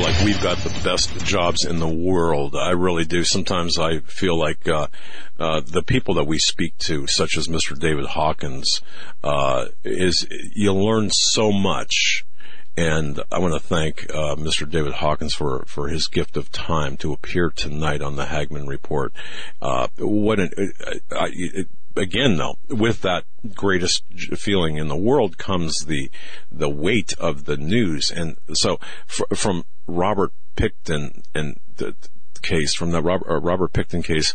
like we've got the best jobs in the world. I really do. Sometimes I feel like the people that we speak to, such as Mr. David Hawkins, you learn so much. And I want to thank Mr. David Hawkins for his gift of time to appear tonight on the Hagmann Report. Again, though, with that greatest feeling in the world comes the weight of the news. And so from Robert Pickton and the case, from the Robert Pickton case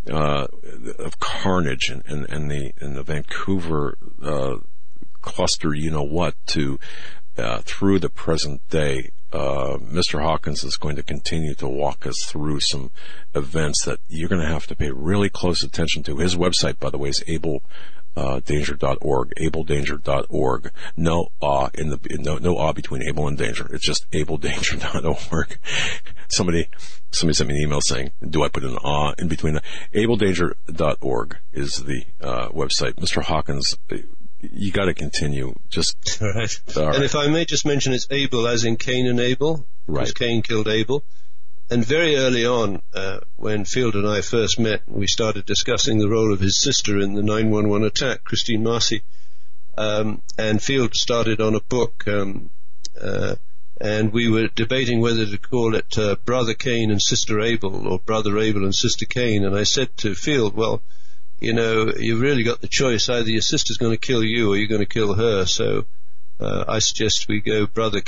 of carnage and the Vancouver cluster, to through the present day, Mr. Hawkins is going to continue to walk us through some events that you're going to have to pay really close attention to. His website, by the way, is abledanger.org, abledanger.org. No awe between able and danger. It's just abledanger.org. Somebody sent me an email saying, do I put an awe in between that? Abledanger.org is the website. Mr. Hawkins, you got to continue. Just right. And if I may just mention, it's Abel as in Cain and Abel, because Cain killed Abel. And very early on, when Field and I first met, we started discussing the role of his sister in the 9/11 attack, Christine Marcy. And Field started on a book, and we were debating whether to call it Brother Cain and Sister Abel, or Brother Abel and Sister Cain. And I said to Field, well, you've really got the choice. Either your sister's going to kill you or you're going to kill her. So I suggest we go Brother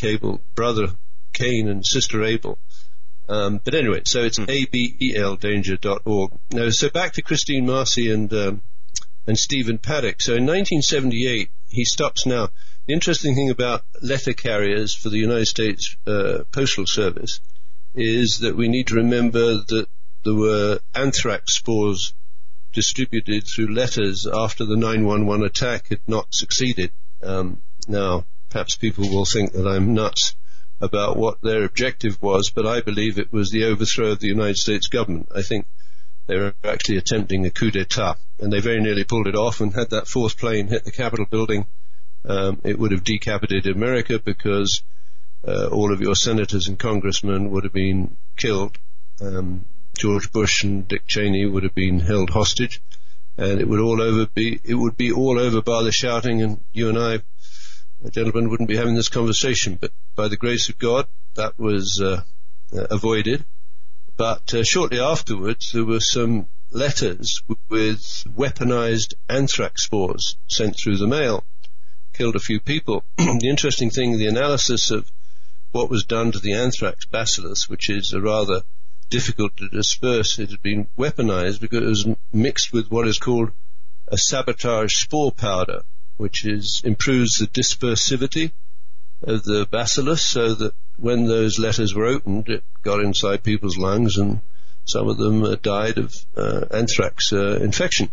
Cain and Sister Abel. But anyway, so it's abeldanger.org. Now, so back to Christine Marcy and Stephen Paddock. So in 1978, he stops now. The interesting thing about letter carriers for the United States Postal Service is that we need to remember that there were anthrax spores distributed through letters after the 9/11 attack had not succeeded. Now, perhaps people will think that I'm nuts about what their objective was, but I believe it was the overthrow of the United States government. I think they were actually attempting a coup d'etat, and they very nearly pulled it off. And had that fourth plane hit the Capitol building, it would have decapitated America, because all of your senators and congressmen would have been killed. George Bush and Dick Cheney would have been held hostage, and it would be all over by the shouting, and you and I, gentlemen, wouldn't be having this conversation. But by the grace of God, that was avoided. But shortly afterwards, there were some letters with weaponized anthrax spores sent through the mail, killed a few people. The interesting thing, the analysis of what was done to the anthrax bacillus, which is a rather difficult to disperse, it had been weaponized because it was mixed with what is called a sabotage spore powder, which improves the dispersivity of the bacillus, so that when those letters were opened, it got inside people's lungs, and some of them died of anthrax infection.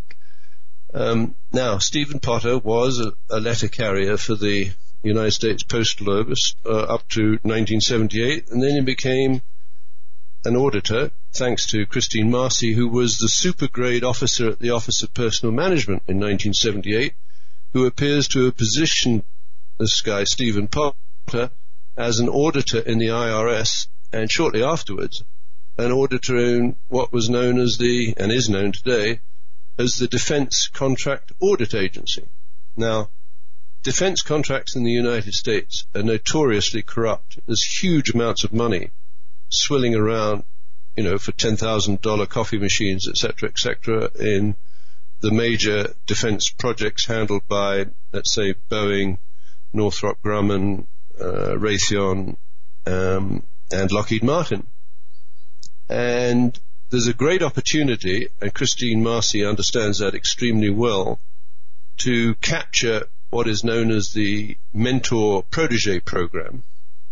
Now, Stephen Potter was a letter carrier for the United States Postal Service up to 1978, and then he became an auditor, thanks to Christine Marcy, who was the super-grade officer at the Office of Personal Management in 1978, who appears to have positioned this guy, Stephen Potter, as an auditor in the IRS, and shortly afterwards, an auditor in what was known as and is known today, as the Defense Contract Audit Agency. Now, defense contracts in the United States are notoriously corrupt. There's huge amounts of money swilling around, for $10,000 coffee machines, etc., in the major defense projects handled by, let's say, Boeing, Northrop Grumman, Raytheon, and Lockheed Martin. And there's a great opportunity, and Christine Marcy understands that extremely well, to capture what is known as the mentor-protege program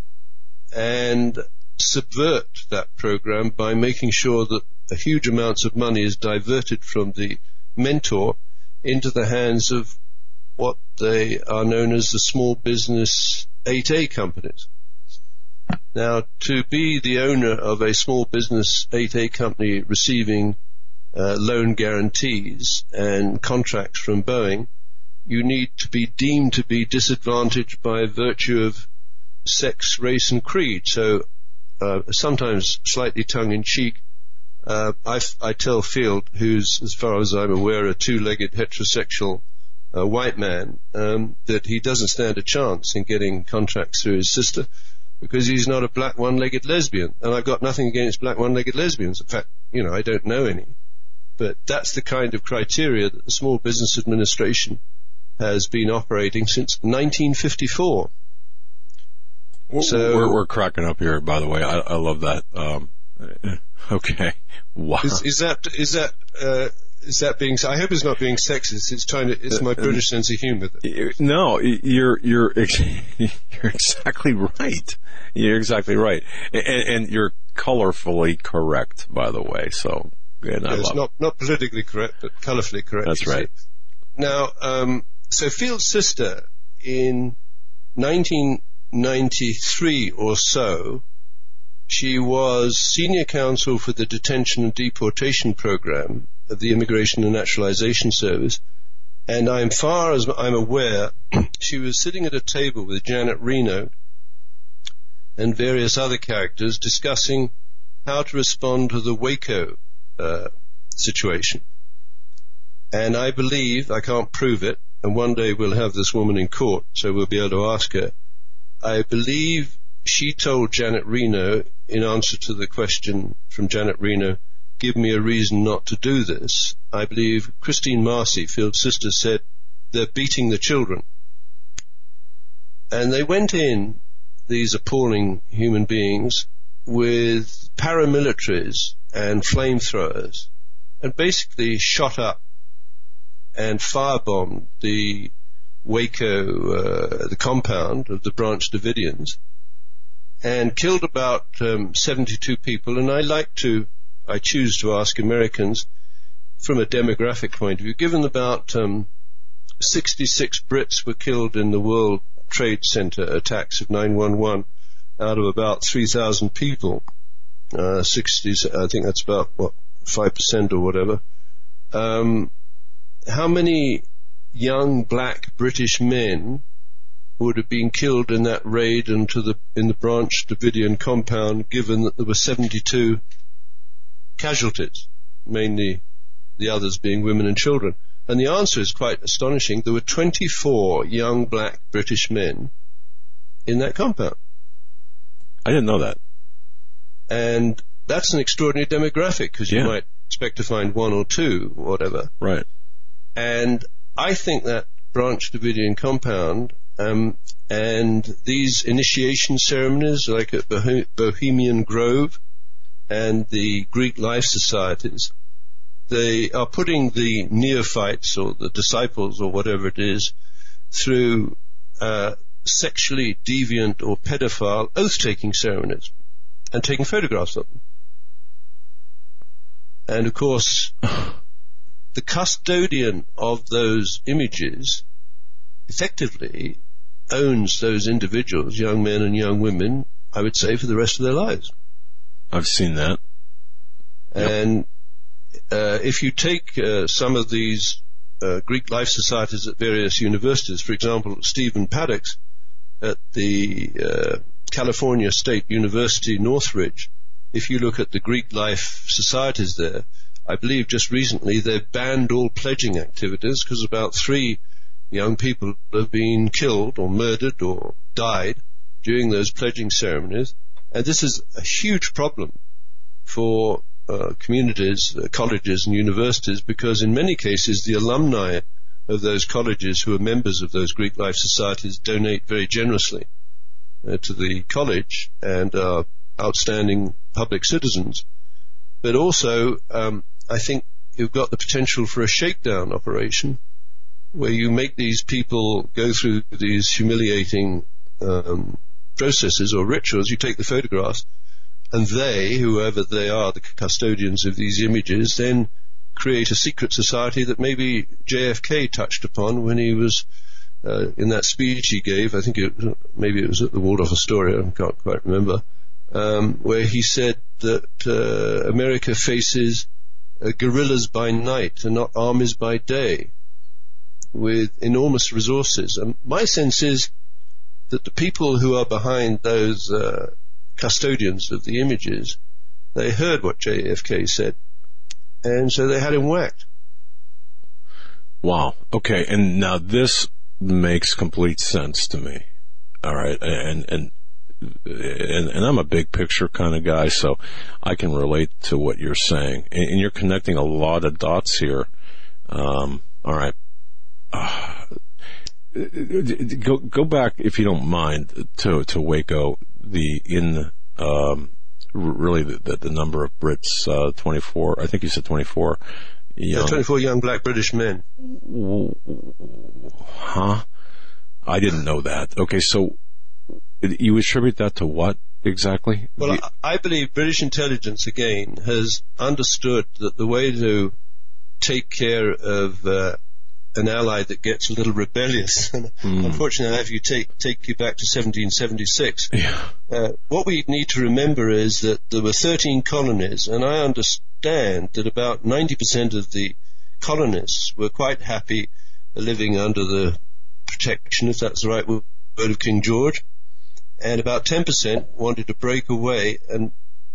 and subvert that program by making sure that a huge amounts of money is diverted from the mentor into the hands of what they are known as the small business 8A companies. Now, to be the owner of a small business 8A company receiving loan guarantees and contracts from Boeing, you need to be deemed to be disadvantaged by virtue of sex, race, and creed. So sometimes slightly tongue-in-cheek, I tell Field, who's, as far as I'm aware, a two-legged heterosexual white man, that he doesn't stand a chance in getting contracts through his sister because he's not a black one-legged lesbian. And I've got nothing against black one-legged lesbians. In fact, I don't know any. But that's the kind of criteria that the Small Business Administration has been operating since 1954. So we're cracking up here, by the way. I love that. Okay. Wow. Is that being? I hope it's not being sexist. It's my British sense of humour. No, you're exactly right. You're exactly right, and you're colorfully correct, by the way. So, it's not politically correct, but colourfully correct. That's right. Now, so Field's sister in 1993 or so, she was senior counsel for the Detention and Deportation Program of the Immigration and Naturalization Service, and far as I'm aware, she was sitting at a table with Janet Reno and various other characters discussing how to respond to the Waco situation. And I believe, I can't prove it, and one day we'll have this woman in court, so we'll be able to ask her. I believe she told Janet Reno, in answer to the question from Janet Reno, give me a reason not to do this. I believe Christine Marcy, Field's sister, said, they're beating the children. And they went in, these appalling human beings, with paramilitaries and flamethrowers, and basically shot up and firebombed the Waco, the compound of the Branch Davidians, and killed about 72 people. And I choose to ask Americans from a demographic point of view, given about 66 Brits were killed in the World Trade Center attacks of 9/11 out of about 3,000 people, 60, I think that's about 5% or whatever. How many young black British men would have been killed in that raid in the Branch Davidian compound, given that there were 72 casualties, mainly the others being women and children? And the answer is quite astonishing. There were 24 young black British men in that compound. I didn't know that. And that's an extraordinary demographic, because you might expect to find one or two, or whatever. Right. And I think that Branch Davidian compound and these initiation ceremonies, like at Bohemian Grove and the Greek Life Societies, they are putting the neophytes or the disciples or whatever it is through sexually deviant or pedophile oath-taking ceremonies and taking photographs of them. And of course, the custodian of those images effectively owns those individuals, young men and young women, I would say, for the rest of their lives. I've seen that. And if you take some of these Greek Life Societies at various universities, for example, Stephen Paddock's at the California State University, Northridge, if you look at the Greek Life Societies there, I believe just recently they've banned all pledging activities because about 3 young people have been killed or murdered or died during those pledging ceremonies. And this is a huge problem for communities, colleges and universities, because in many cases the alumni of those colleges who are members of those Greek Life Societies donate very generously to the college and are outstanding public citizens. But also, I think you've got the potential for a shakedown operation where you make these people go through these humiliating processes or rituals. You take the photographs, and they, whoever they are, the custodians of these images, then create a secret society that maybe JFK touched upon when he was in that speech he gave. I think maybe it was at the Waldorf Astoria, I can't quite remember, where he said that America faces guerrillas by night and not armies by day, with enormous resources. And my sense is that the people who are behind those custodians of the images, they heard what JFK said, and so they had him whacked. Wow. Okay, and now this makes complete sense to me. All right, and I'm a big picture kind of guy, so I can relate to what you're saying, and you're connecting a lot of dots here. All right. Go back, if you don't mind, to Waco. Really the number of Brits, 24. I think you said 24. 24 young black British men. Huh? I didn't know that. Okay, so you attribute that to what exactly? Well, I believe British intelligence, again, has understood that the way to take care of an ally that gets a little rebellious, unfortunately I have to take you back to 1776. Yeah. What we need to remember is that there were 13 colonies, and I understand that about 90% of the colonists were quite happy living under the protection, if that's the right word, of King George, and about 10% wanted to break away. And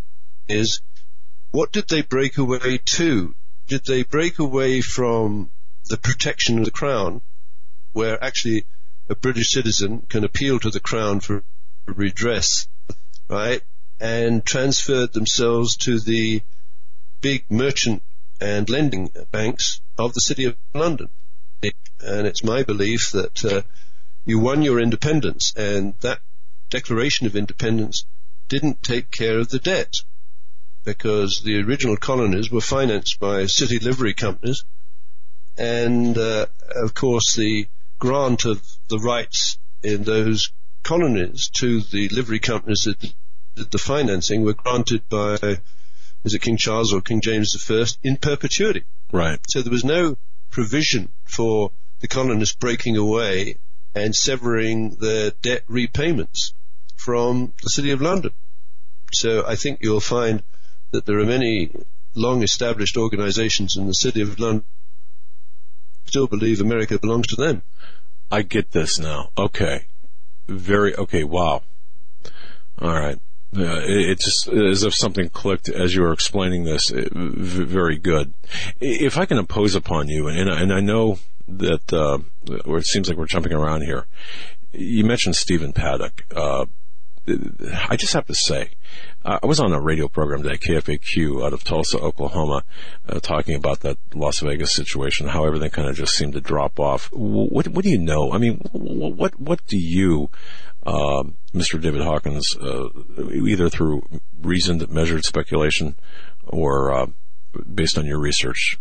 what did they break away to? Did they break away from the protection of the Crown, where actually a British citizen can appeal to the Crown for redress, right, and transferred themselves to the big merchant and lending banks of the City of London? And it's my belief that you won your independence, and that Declaration of Independence didn't take care of the debt, because the original colonies were financed by city livery companies, and of course the grant of the rights in those colonies to the livery companies that did the financing were granted by, is it King Charles or King James I, in perpetuity. Right. So there was no provision for the colonists breaking away and severing their debt repayments from the City of London. So I think you'll find that there are many long-established organizations in the City of London who still believe America belongs to them. I get this now. Okay. Okay, wow. All right. It just as if something clicked as you were explaining this. Very good. If I can impose upon you, and I know that it seems like we're jumping around here. You mentioned Stephen Paddock. I just have to say, I was on a radio program today, KFAQ, out of Tulsa, Oklahoma, talking about that Las Vegas situation, how everything kind of just seemed to drop off. What do you know? I mean, what do you, Mr. David Hawkins, either through reasoned, measured speculation or based on your research,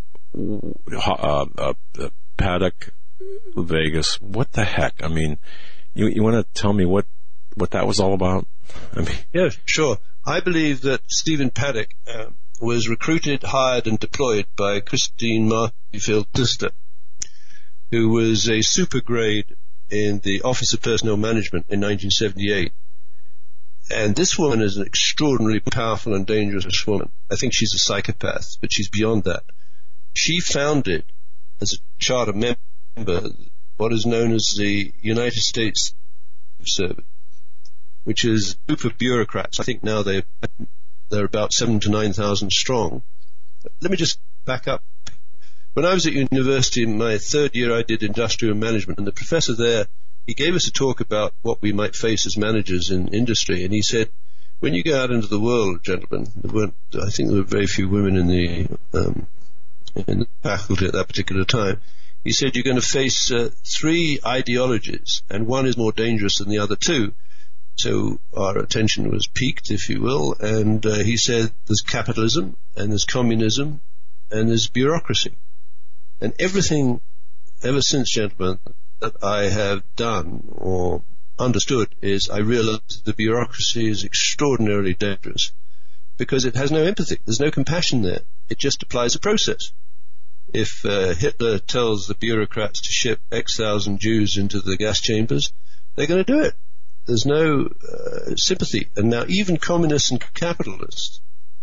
Paddock, Vegas, what the heck? I mean, you want to tell me what that was all about? I mean, yeah, sure. I believe that Stephen Paddock was recruited, hired, and deployed by Christine Martyfield Lister, who was a super grade in the Office of Personnel Management in 1978. And this woman is an extraordinarily powerful and dangerous woman. I think she's a psychopath, but she's beyond that. She founded, as a charter member, what is known as the United States Service, which is a group of bureaucrats. I think now they're about 7,000 to 9,000 strong. Let me just back up. When I was at university in my third year, I did industrial management, and the professor there, he gave us a talk about what we might face as managers in industry, and he said, when you go out into the world, gentlemen, I think there were very few women in the faculty at that particular time. He said, you're going to face three ideologies, and one is more dangerous than the other two. So our attention was piqued, if you will, and he said there's capitalism, and there's communism, and there's bureaucracy. And everything ever since, gentlemen, that I have done or understood is I realized the bureaucracy is extraordinarily dangerous because it has no empathy. There's no compassion there. It just applies a process. If Hitler tells the bureaucrats to ship X thousand Jews into the gas chambers, they're going to do it. There's no sympathy. And now even communists and capitalists,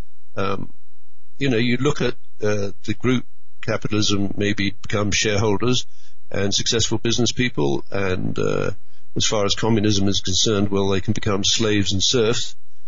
you look at the group capitalism maybe become shareholders and successful business people, and as far as communism is concerned, well, they can become slaves and serfs.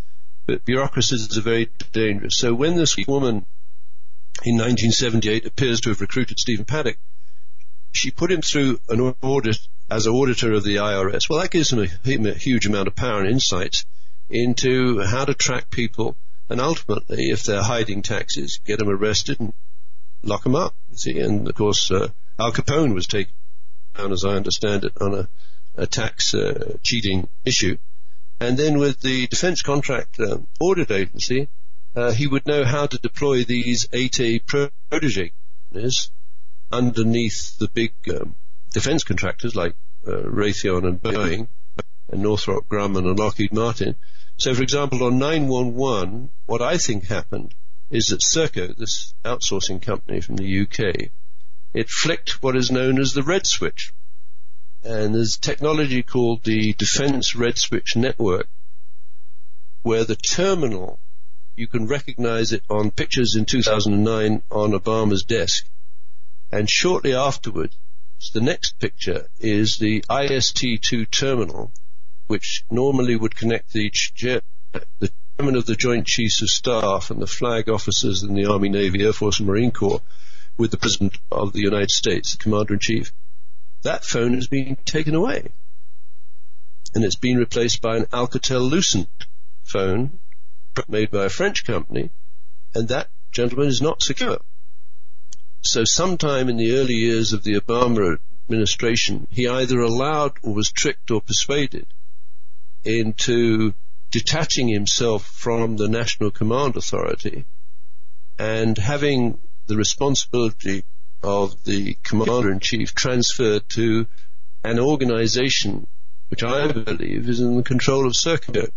But bureaucracies are very dangerous. So when this woman in 1978 appears to have recruited Stephen Paddock, she put him through an audit as auditor of the IRS. Well, that gives him a huge amount of power and insights into how to track people, and ultimately, if they're hiding taxes, get them arrested and lock them up. You see, and of course, Al Capone was taken down, as I understand it, on a tax cheating issue. And then with the Defense Contract Audit Agency, he would know how to deploy these 8A protege underneath the big defense contractors like Raytheon and Boeing and Northrop Grumman and Lockheed Martin. So, for example, on 911, what I think happened is that Serco, this outsourcing company from the UK, it flicked what is known as the red switch. And there's technology called the Defense Red Switch Network, where the terminal, you can recognize it on pictures in 2009 on Obama's desk. And shortly afterwards, the next picture is the IST-2 terminal, which normally would connect the chairman of the Joint Chiefs of Staff and the flag officers in the Army, Navy, Air Force, and Marine Corps with the President of the United States, the Commander-in-Chief. That phone has been taken away. And it's been replaced by an Alcatel-Lucent phone made by a French company, and that, gentlemen, is not secure. So sometime in the early years of the Obama administration, he either allowed or was tricked or persuaded into detaching himself from the National Command Authority and having the responsibility of the Commander-in-Chief transferred to an organization which I believe is in the control of Serco.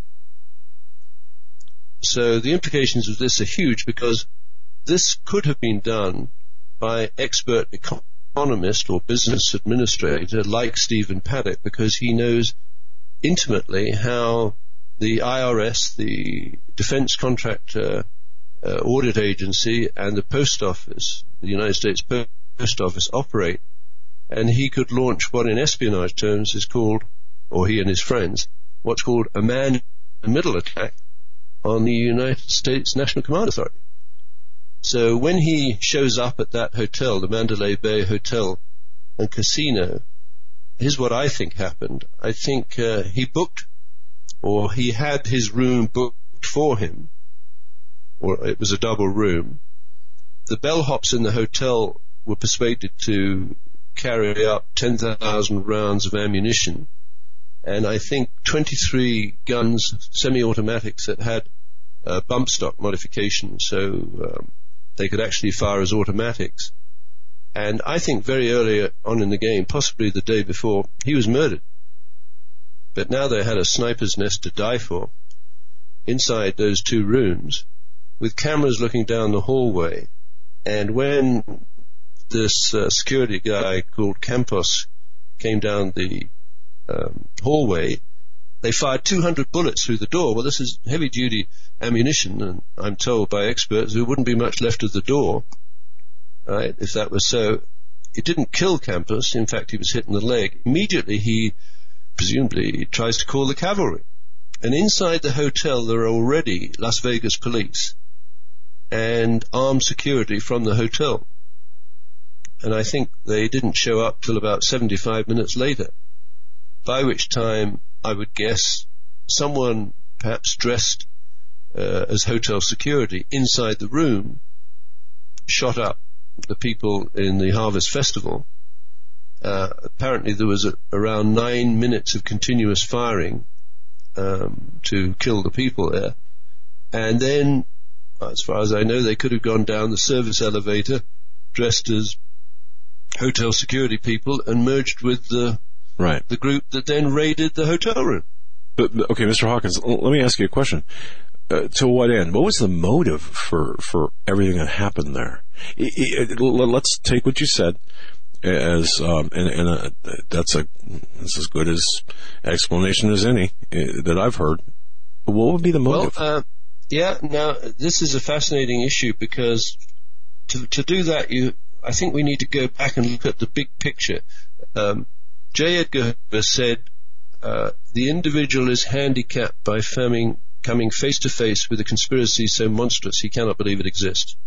So the implications of this are huge, because this could have been done by expert economist or business administrator like Stephen Paddock, because he knows intimately how the IRS, the Defense Contract Audit Agency, and the Post Office, the United States Post Office, operate. And he could launch what in espionage terms is called, or he and his friends, what's called a man-in-the-middle attack on the United States National Command Authority. So when he shows up at that hotel, the Mandalay Bay Hotel and Casino, here's what I think happened. I think he booked, or he had his room booked for him, or it was a double room. The bellhops in the hotel were persuaded to carry up 10,000 rounds of ammunition, and I think 23 guns, semi-automatics, that had bump stock modification, so they could actually fire as automatics. And I think very early on in the game, possibly the day before, he was murdered. But now they had a sniper's nest to die for inside those two rooms, with cameras looking down the hallway. And when this security guy called Campos came down the hallway, they fired 200 bullets through the door. Well, this is heavy-duty ammunition, and I'm told by experts there wouldn't be much left of the door, right, if that was so. It didn't kill Campos. In fact, he was hit in the leg. Immediately, he presumably tries to call the cavalry. And inside the hotel, there are already Las Vegas police and armed security from the hotel. And I think they didn't show up till about 75 minutes later, by which time I would guess someone perhaps dressed as hotel security inside the room shot up the people in the Harvest Festival. Apparently there was around 9 minutes of continuous firing to kill the people there. And then, as far as I know, they could have gone down the service elevator dressed as hotel security people and merged with the group that then raided the hotel room. But okay, Mr. Hawkins, let me ask you a question. To what end? What was the motive for everything that happened there? Let's take what you said as that's as good as explanation as any that I've heard. What would be the motive? Well, now this is a fascinating issue, because to do that, I think we need to go back and look at the big picture. J. Edgar Hoover said, the individual is handicapped by coming face to face with a conspiracy so monstrous he cannot believe it exists.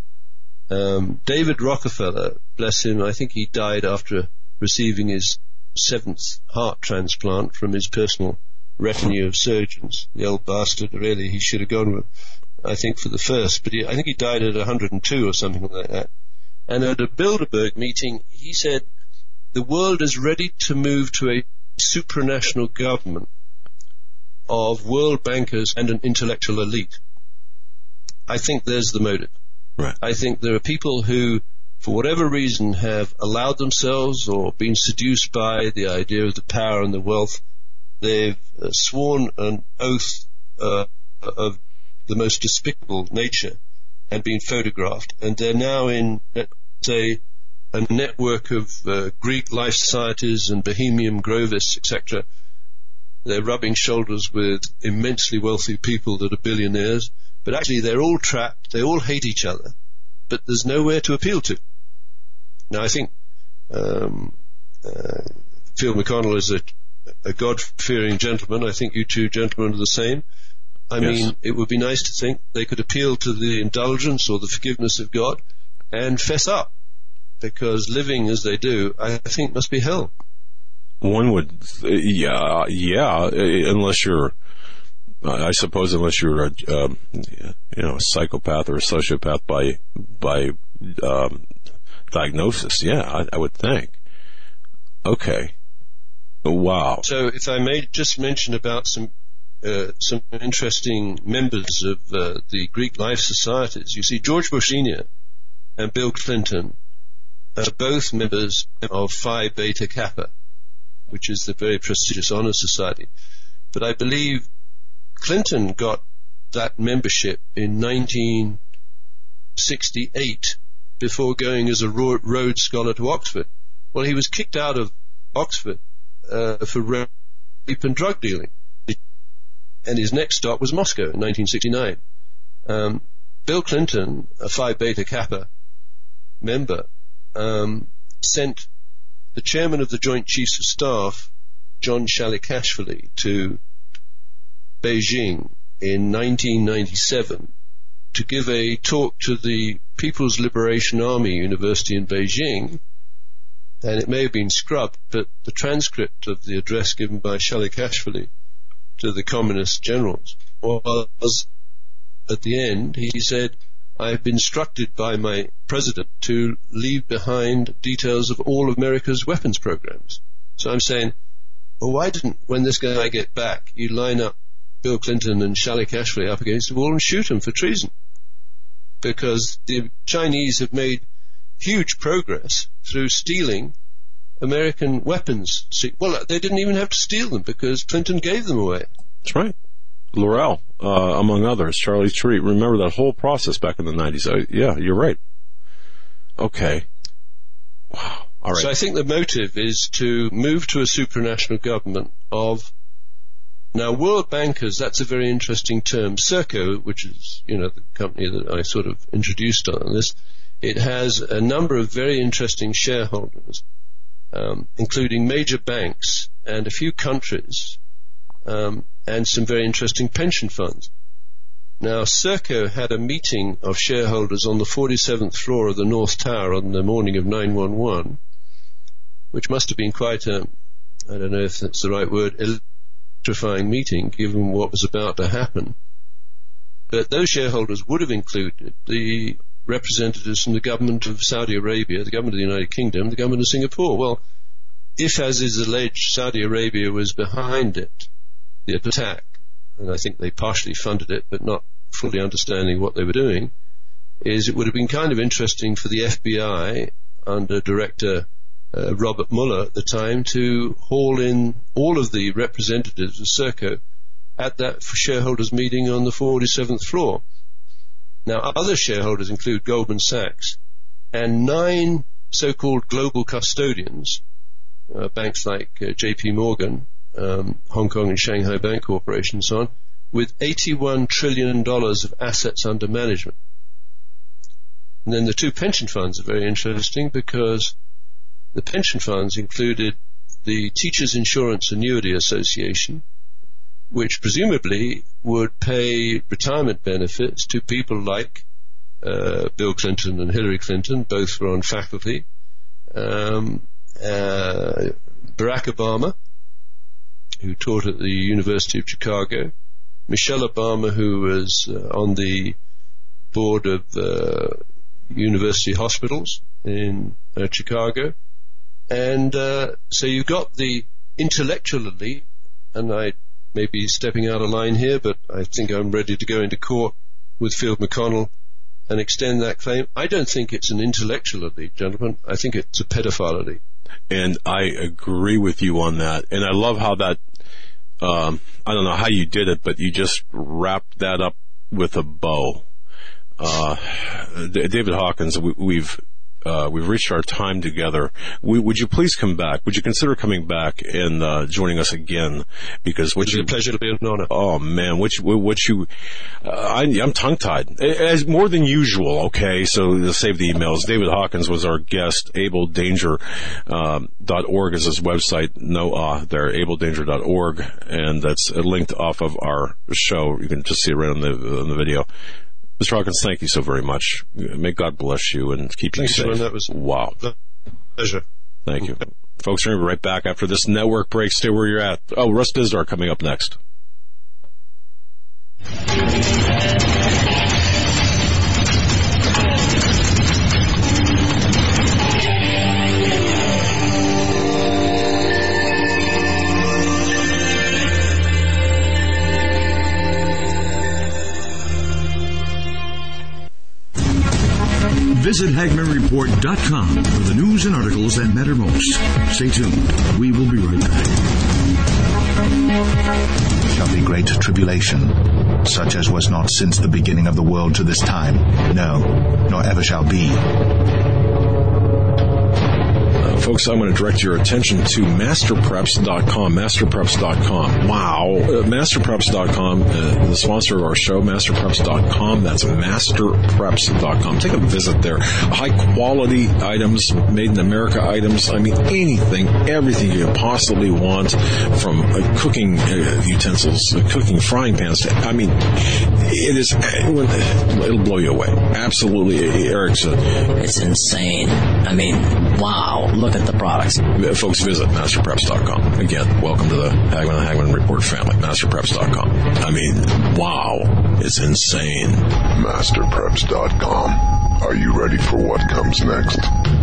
David Rockefeller, bless him, I think he died after receiving his 7th heart transplant from his personal retinue of surgeons. The old bastard, really, he should have gone with, I think, for the first, but I think he died at 102 or something like that. And at a Bilderberg meeting, he said, the world is ready to move to a supranational government of world bankers and an intellectual elite. I think there's the motive. Right. I think there are people who, for whatever reason, have allowed themselves or been seduced by the idea of the power and the wealth. They've sworn an oath of the most despicable nature and been photographed, and they're now in, let's say, a network of Greek life societies and Bohemian Grovists, etc. They're rubbing shoulders with immensely wealthy people that are billionaires, but actually they're all trapped, they all hate each other, but there's nowhere to appeal to. Now I think Phil McConnell is a God-fearing gentleman. I think you two gentlemen are the same. I mean, it would be nice to think they could appeal to the indulgence or the forgiveness of God and fess up, because living as they do, I think, must be hell. One would, unless you're, I suppose, unless you're a psychopath or a sociopath by diagnosis. Yeah, I would think. Okay. Wow. So, if I may just mention about some interesting members of the Greek life societies. You see, George Bush Sr. and Bill Clinton are both members of Phi Beta Kappa, which is the very prestigious honor society. But I believe Clinton got that membership in 1968 before going as a Rhodes Scholar to Oxford. Well, he was kicked out of Oxford for rape and drug dealing. And his next stop was Moscow in 1969. Bill Clinton, a Phi Beta Kappa member, sent the chairman of the Joint Chiefs of Staff, John Shalikashvili, to Beijing in 1997 to give a talk to the People's Liberation Army University in Beijing. And it may have been scrubbed, but the transcript of the address given by Shalikashvili to the communist generals was, at the end, he said, I have been instructed by my president to leave behind details of all of America's weapons programs. So I'm saying, well, why didn't, when this guy get back, you line up Bill Clinton and Shalikashvili up against the wall and shoot him for treason? Because the Chinese have made huge progress through stealing American weapons. Well, they didn't even have to steal them because Clinton gave them away. That's right. Laurel, among others, Charlie Treat. Remember that whole process back in the 90s. Yeah, you're right. Okay. Wow. All right. So I think the motive is to move to a supranational government of, now world bankers, that's a very interesting term. Serco, which is, the company that I sort of introduced on this, it has a number of very interesting shareholders, including major banks and a few countries, and some very interesting pension funds. Now, Serco had a meeting of shareholders on the 47th floor of the North Tower on the morning of 9/11, which must have been quite I don't know if that's the right word, electrifying meeting, given what was about to happen. But those shareholders would have included the representatives from the government of Saudi Arabia, the government of the United Kingdom, the government of Singapore. Well, if, as is alleged, Saudi Arabia was behind it, the attack, and I think they partially funded it, but not fully understanding what they were doing, is it would have been kind of interesting for the FBI under Director Robert Mueller at the time to haul in all of the representatives of Serco at that shareholders meeting on the 47th floor. Now, other shareholders include Goldman Sachs and 9 so-called global custodians, banks like JP Morgan, Hong Kong and Shanghai Bank Corporation and so on, with $81 trillion of assets under management. And then the 2 pension funds are very interesting because the pension funds included the Teachers Insurance Annuity Association which presumably would pay retirement benefits to people like Bill Clinton and Hillary Clinton. Both were on faculty. Barack Obama, who taught at the University of Chicago. Michelle Obama, who was on the board of university hospitals in Chicago. And so you've got the intellectual elite, and I may be stepping out of line here, but I think I'm ready to go into court with Field McConnell and extend that claim. I don't think it's an intellectual elite, gentlemen. I think it's a pedophile elite. And I agree with you on that. And I love how that, I don't know how you did it, but you just wrapped that up with a bow. David Hawkins, we've reached our time together. Would you please come back? Would you consider coming back and joining us again? Because it's a pleasure to be an honor. Oh man, I'm tongue-tied, as more than usual. Okay, so to save the emails, David Hawkins was our guest. AbleDanger.org is his website. There, AbleDanger.org, and that's linked off of our show. You can just see it right on the video. Mr. Hawkins, thank you so very much. May God bless you and keep you safe. Thanks, that was wow. A pleasure. Thank you. Folks, we're going to be right back after this network break. Stay where you're at. Oh, Russ Dizdar coming up next. Visit HagmannReport.com for the news and articles that matter most. Stay tuned. We will be right back. Shall be great tribulation, such as was not since the beginning of the world to this time, no, nor ever shall be. Folks, I'm going to direct your attention to MasterPreps.com. MasterPreps.com. Wow. MasterPreps.com, the sponsor of our show, MasterPreps.com. That's MasterPreps.com. Take a visit there. High-quality items, made-in-America items. I mean, anything, everything you could possibly want, from cooking utensils, cooking frying pans. I mean, it'll blow you away. Absolutely. Eric said, it's insane. I mean, wow. Look at the products. Folks, visit MasterPreps.com. Again, welcome to the Hagmann Report family. MasterPreps.com. I mean, wow. It's insane. MasterPreps.com. Are you ready for what comes next?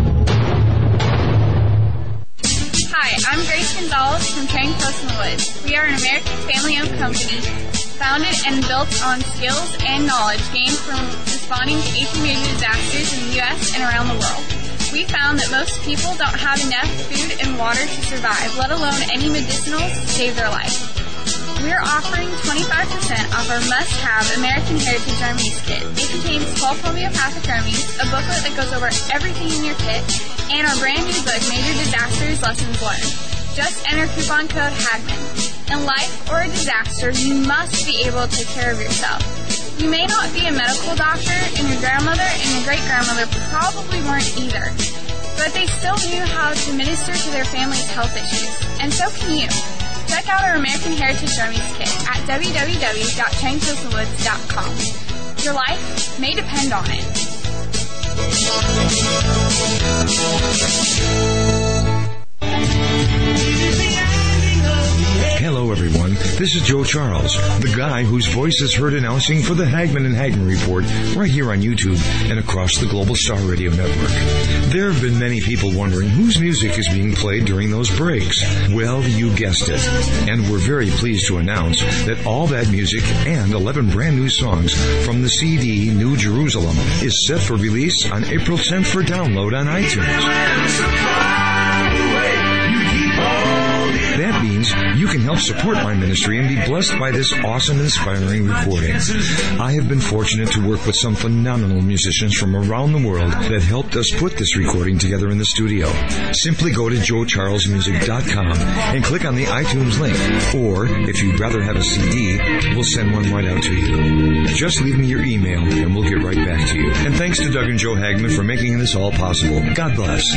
Hi, I'm Grace Gonzalez from Trading Post in the Woods. We are an American family-owned company founded and built on skills and knowledge gained from responding to 18 major disasters in the U.S. and around the world. We found that most people don't have enough food and water to survive, let alone any medicinals to save their life. We're offering 25% off our must-have American Heritage Armies kit. It contains 12 homeopathic armies, a booklet that goes over everything in your kit, and our brand new book, Major Disasters Lessons Learned. Just enter coupon code HAGMANN. In life or a disaster, you must be able to take care of yourself. You may not be a medical doctor, and your grandmother and your great-grandmother probably weren't either, but they still knew how to minister to their family's health issues, and so can you. Check out our American Heritage Armies kit at www.trainpostinwoods.com. Your life may depend on it. Hello, everyone. This is Joe Charles, the guy whose voice is heard announcing for the Hagmann and Hagmann Report right here on YouTube and across the Global Star Radio Network. There have been many people wondering whose music is being played during those breaks. Well, you guessed it. And we're very pleased to announce that all that music and 11 brand new songs from the CD New Jerusalem is set for release on April 10th for download on iTunes. That means you can help support my ministry and be blessed by this awesome, inspiring recording. I have been fortunate to work with some phenomenal musicians from around the world that helped us put this recording together in the studio. Simply go to joecharlesmusic.com and click on the iTunes link. Or, if you'd rather have a CD, we'll send one right out to you. Just leave me your email and we'll get right back to you. And thanks to Doug and Joe Hagmann for making this all possible. God bless.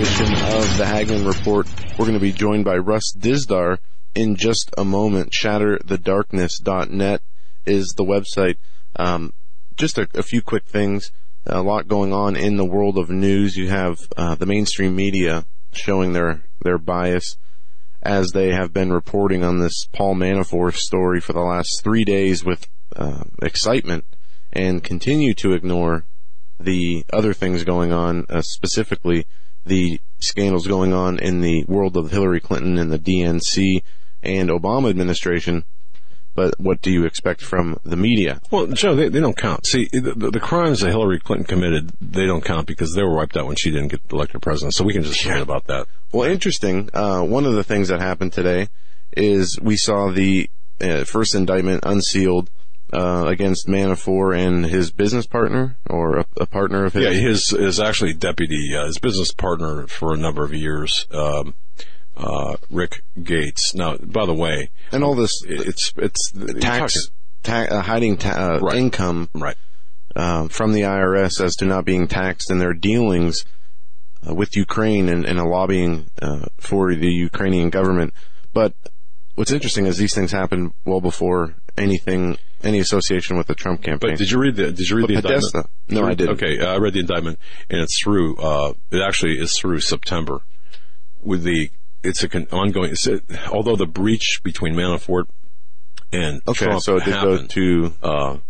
edition of the Hagman Report. We're going to be joined by Russ Dizdar in just a moment. ShatterTheDarkness.net is the website. Just a few quick things. A lot going on in the world of news. You have the mainstream media showing their bias as they have been reporting on this Paul Manafort story for the last 3 days with excitement, and continue to ignore the other things going on, specifically the scandals going on in the world of Hillary Clinton and the DNC and Obama administration. But what do you expect from the media? Well, Joe, they don't count. See, the crimes that Hillary Clinton committed, they don't count because they were wiped out when she didn't get elected president. So we can just forget about that. Well, interesting. One of the things that happened today is we saw the first indictment unsealed against Manafort and his business partner, or a partner of his. Yeah, his actually deputy, his business partner for a number of years, Rick Gates. Now, by the way, and all this, it's hiding right. income right. From the IRS as to not being taxed in their dealings with Ukraine and a lobbying for the Ukrainian government. But what's interesting is these things happen well before any association with the Trump campaign. But did you read the indictment? No, I didn't. Okay, I read the indictment, and it's through. It actually is through September. It's an ongoing. Although the breach between Manafort and Trump so it did happened, go to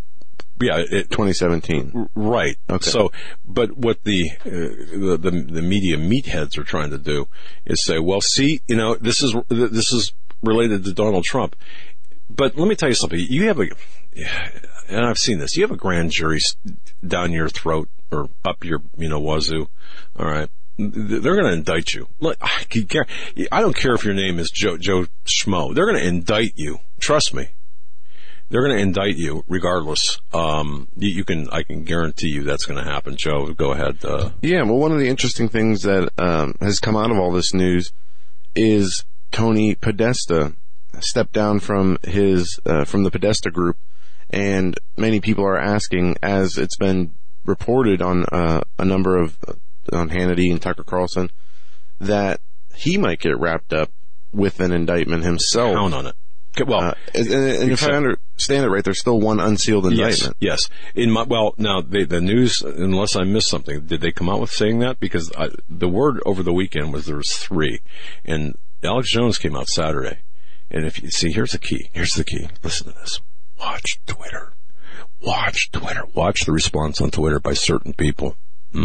2017, right? Okay. So, but what the media meatheads are trying to do is say, well, see, this is related to Donald Trump. But let me tell you something. You have and I've seen this. You have a grand jury down your throat or up your, wazoo. All right. They're going to indict you. Look, I don't care if your name is Joe Schmo. They're going to indict you. Trust me. They're going to indict you regardless. I can guarantee you that's going to happen. Joe, go ahead. Yeah. Well, one of the interesting things that has come out of all this news is Tony Podesta stepped down from the Podesta group, and many people are asking, as it's been reported on a number of on Hannity and Tucker Carlson, that he might get wrapped up with an indictment himself. Count on it. Well, and if I understand it right, there's still one unsealed indictment. Yes. Now the news, unless I missed something, did they come out with saying that? Because the word over the weekend was there was 3, and Alex Jones came out Saturday. And if you see, here's the key. Listen to this. Watch Twitter. Watch the response on Twitter by certain people.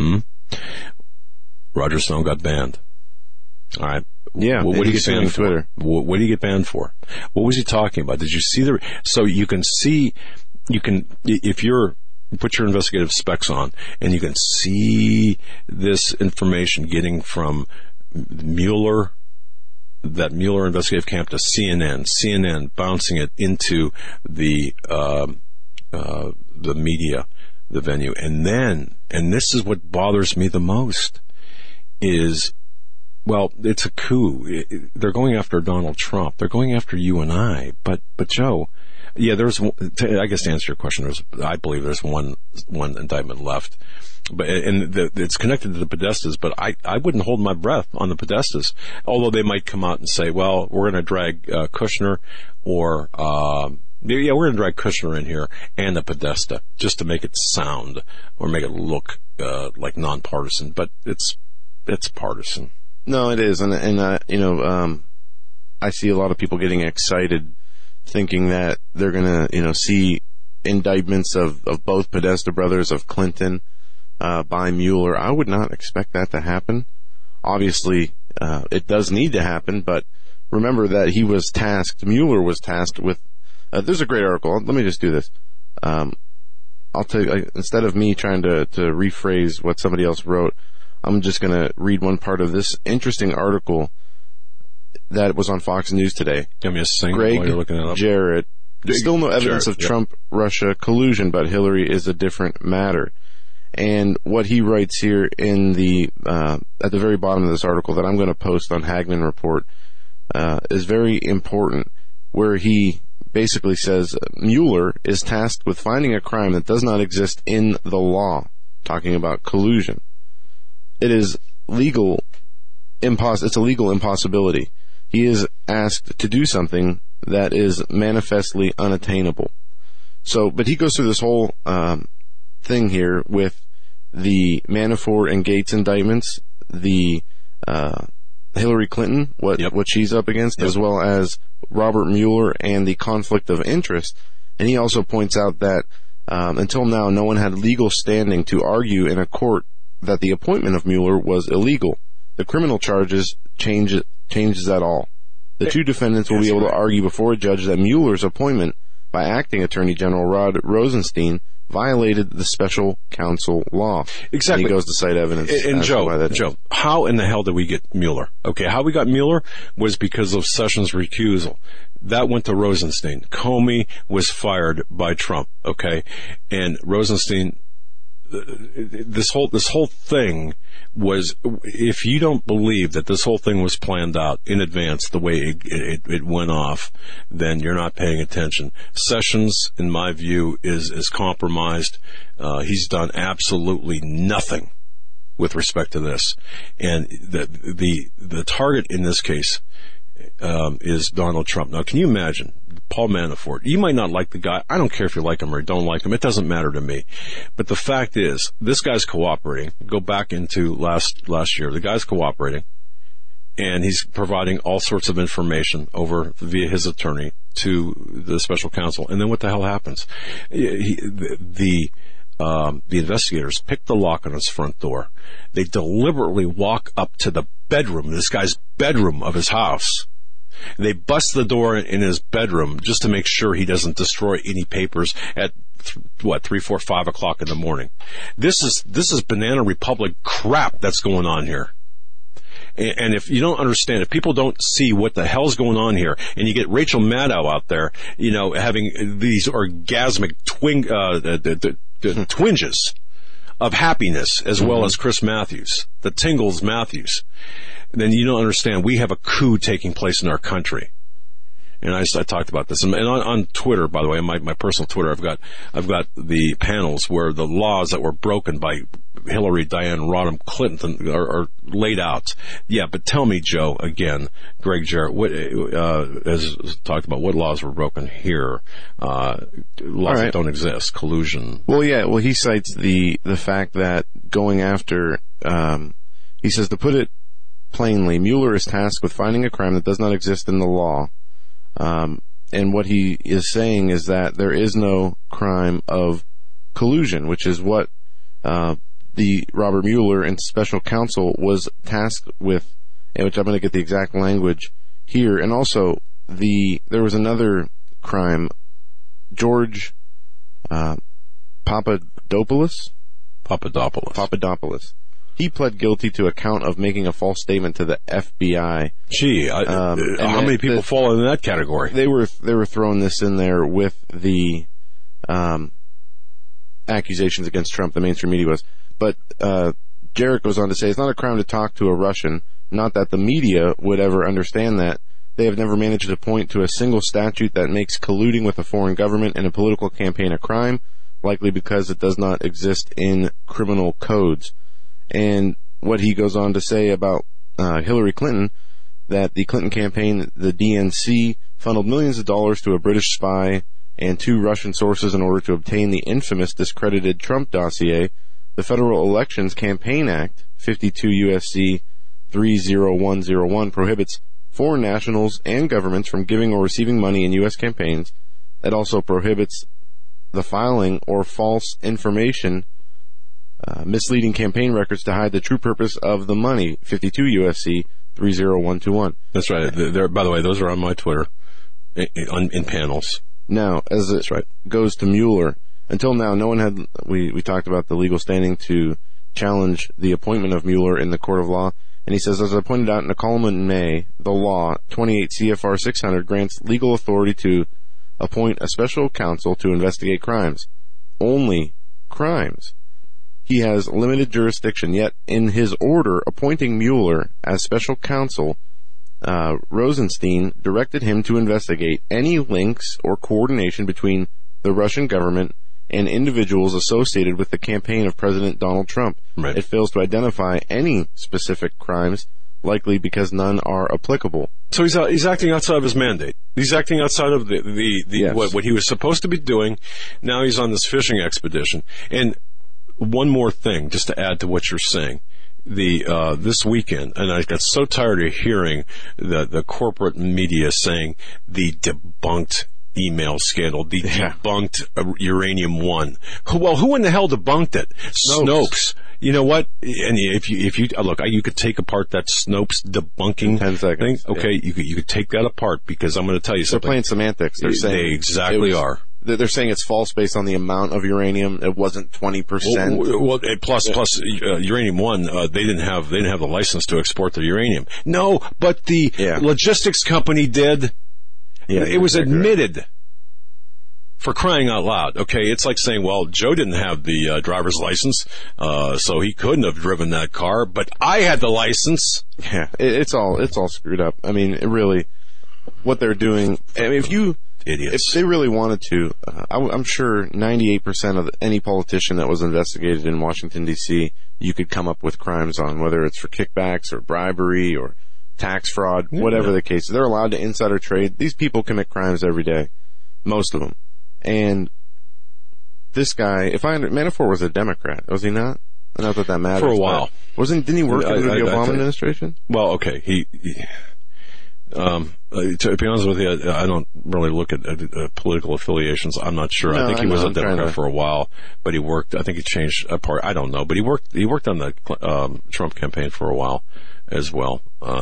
Roger Stone got banned. All right. Yeah. What do you get banned for? Twitter. What do you get banned for? What was he talking about? Did you see so you can if you put your investigative specs on and you can see this information getting from Mueller, that Mueller investigative camp, to CNN bouncing it into the media, the venue. And this is what bothers me the most is, well, it's a coup. They're going after Donald Trump. They're going after you and I. But Joe, yeah, I guess to answer your question, I believe there's one indictment left. But it's connected to the Podestas, but I wouldn't hold my breath on the Podestas, although they might come out and say, well, we're going to drag Kushner or we're going to drag Kushner in here and the Podesta just to make it sound or make it look like nonpartisan, but it's partisan. No, it is, and I see a lot of people getting excited, thinking that they're going to see indictments of both Podesta brothers, of Clinton, by Mueller. I would not expect that to happen. Obviously, it does need to happen, but remember that Mueller was tasked with, there's a great article. Let me just do this. I'll tell you, instead of me trying to rephrase what somebody else wrote, I'm just going to read one part of this interesting article that was on Fox News today. Give me a single Greg while you're looking it up. Jarrett. There's still no evidence of Trump-Russia collusion, but Hillary is a different matter. And what he writes here in at the very bottom of this article that I'm going to post on Hagman Report is very important, where he basically says Mueller is tasked with finding a crime that does not exist in the law, talking about collusion. It is legal it's a legal impossibility. He is asked to do something that is manifestly unattainable. So, but he goes through this whole thing here with the Manafort and Gates indictments, the Hillary Clinton, what she's up against, as well as Robert Mueller and the conflict of interest. And he also points out that until now, no one had legal standing to argue in a court that the appointment of Mueller was illegal. The criminal charges changes that all. The two defendants will be able to argue before a judge that Mueller's appointment by acting Attorney General Rod Rosenstein violated the special counsel law. Exactly. And he goes to cite evidence. And Joe, how in the hell did we get Mueller? Okay, how we got Mueller was because of Sessions' recusal. That went to Rosenstein. Comey was fired by Trump, okay? And Rosenstein, this whole thing was, if you don't believe that this whole thing was planned out in advance the way it went off, then you're not paying attention. Sessions, in my view, is compromised. He's done absolutely nothing with respect to this. And the target in this case is Donald Trump. Now, can you imagine Paul Manafort? You might not like the guy. I don't care if you like him or don't like him. It doesn't matter to me. But the fact is, this guy's cooperating. Go back into last year. The guy's cooperating, and he's providing all sorts of information over via his attorney to the special counsel. And then what the hell happens? The investigators pick the lock on his front door. They deliberately walk up to the bedroom, this guy's bedroom of his house. They bust the door in his bedroom just to make sure he doesn't destroy any papers at 3, 4, 5 o'clock in the morning. This is Banana Republic crap that's going on here. And if you don't understand, if people don't see what the hell's going on here, and you get Rachel Maddow out there, having these orgasmic twinges of happiness, as well as Chris Matthews, the Tingles Matthews, then you don't understand. We have a coup taking place in our country. And I talked about this. And on Twitter, by the way, my personal Twitter, I've got the panels where the laws that were broken by Hillary, Diane Rodham Clinton are laid out. Yeah, but tell me, Joe, again, Greg Jarrett, what has talked about what laws were broken here, laws that don't exist, collusion. Well, yeah, he cites the fact that going after, he says, to put it plainly, Mueller is tasked with finding a crime that does not exist in the law. And what he is saying is that there is no crime of collusion, which is what the Robert Mueller and special counsel was tasked with, and which I'm going to get the exact language here. And also, there was another crime, George Papadopoulos. He pled guilty to a count of making a false statement to the FBI. Gee, how many people fall in that category? They were throwing this in there with the accusations against Trump. The mainstream media was, but Jarrett goes on to say it's not a crime to talk to a Russian. Not that the media would ever understand that. They have never managed to point to a single statute that makes colluding with a foreign government in a political campaign a crime, likely because it does not exist in criminal codes. And what he goes on to say about Hillary Clinton, that the Clinton campaign, the DNC, funneled millions of dollars to a British spy and 2 Russian sources in order to obtain the infamous discredited Trump dossier. The Federal Elections Campaign Act, 52 U.S.C. 30101, prohibits foreign nationals and governments from giving or receiving money in U.S. campaigns. It also prohibits the filing or false information, misleading campaign records to hide the true purpose of the money, 52 U.S.C. 30121. That's right. By the way, those are on my Twitter in panels. Now, as it goes to Mueller, until now, no one had, we talked about the legal standing to challenge the appointment of Mueller in the court of law. And he says, as I pointed out in a column in May, the law, 28 CFR 600, grants legal authority to appoint a special counsel to investigate crimes. Only crimes. He has limited jurisdiction, yet in his order appointing Mueller as special counsel, Rosenstein directed him to investigate any links or coordination between the Russian government and individuals associated with the campaign of President Donald Trump. Right. It fails to identify any specific crimes likely because none are applicable. So he's acting outside of his mandate. He's acting outside of the Yes. what he was supposed to be doing. Now he's on this fishing expedition. And one more thing, just to add to what you're saying. This weekend, and I got so tired of hearing the corporate media saying the debunked email scandal, the debunked Uranium One. Well, who in the hell debunked it? Snopes. You know what? And if you look, you could take apart that Snopes debunking 10 seconds. thing. Okay, Yeah. you could take that apart, because I'm going to tell you They're something. playing semantics. They're saying They exactly are. They're saying it's false based on the amount of uranium. It wasn't 20%. Well, plus Uranium One, they didn't have the license to export the uranium. No, but the logistics company did. Yeah, it was exactly admitted. Right. For crying out loud. Okay, it's like saying, well, Joe didn't have the driver's license, so he couldn't have driven that car, but I had the license. Yeah, it's all screwed up. I mean, really, what they're doing. I mean, if they really wanted to, I'm sure 98% of any politician that was investigated in Washington, D.C., you could come up with crimes on, whether it's for kickbacks or bribery or tax fraud, whatever the case. They're allowed to insider trade. These people commit crimes every day, most of them. And this guy, Manafort was a Democrat, was he not? Not that matters. For a while. Didn't he work under the Obama administration? Well, okay, to be honest with you, I don't really look at political affiliations. I'm not sure. No, I think he was a Democrat for a while, but he worked. I think he changed a part. I don't know, but he worked on the Trump campaign for a while as well.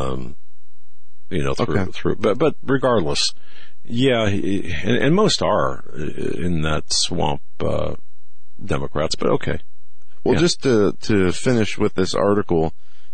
Through. But regardless, and most are in that swamp Democrats. But okay. Well, just to finish with this article,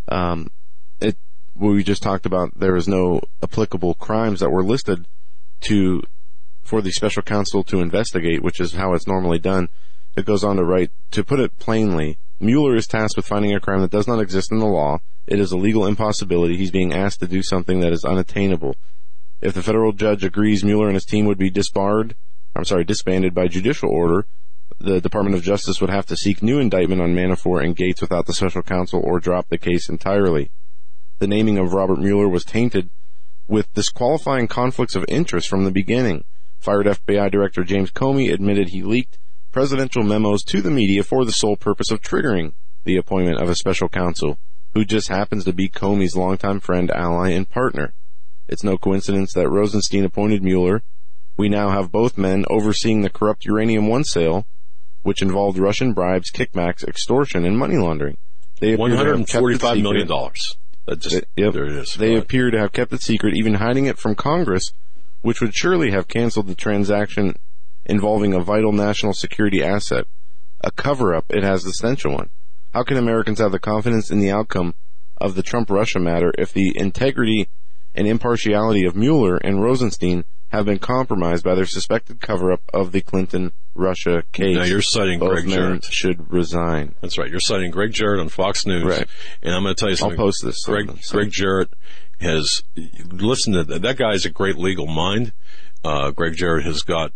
we just talked about there is no applicable crimes that were listed for the special counsel to investigate, which is how it's normally done. It goes on to write, to put it plainly, Mueller is tasked with finding a crime that does not exist in the law. It is a legal impossibility. He's being asked to do something that is unattainable. If the federal judge agrees Mueller and his team would be disbanded by judicial order, the Department of Justice would have to seek new indictment on Manafort and Gates without the special counsel, or drop the case entirely. The naming of Robert Mueller was tainted with disqualifying conflicts of interest from the beginning. Fired FBI Director James Comey admitted he leaked presidential memos to the media for the sole purpose of triggering the appointment of a special counsel, who just happens to be Comey's longtime friend, ally, and partner. It's no coincidence that Rosenstein appointed Mueller. We now have both men overseeing the corrupt Uranium One sale, which involved Russian bribes, kickbacks, extortion, and money laundering. They $145 million. There it is. They appear to have kept it secret, even hiding it from Congress, which would surely have canceled the transaction involving a vital national security asset. A cover-up, it has the essential one. How can Americans have the confidence in the outcome of the Trump-Russia matter if the integrity and impartiality of Mueller and Rosenstein have been compromised by their suspected cover-up of the Clinton-Russia case? Now you're citing Greg Jarrett. Should resign. That's right. You're citing Greg Jarrett on Fox News. Right. And I'm going to tell you something. I'll post this. Greg Jarrett has, listen to that guy is a great legal mind. Greg Jarrett has got,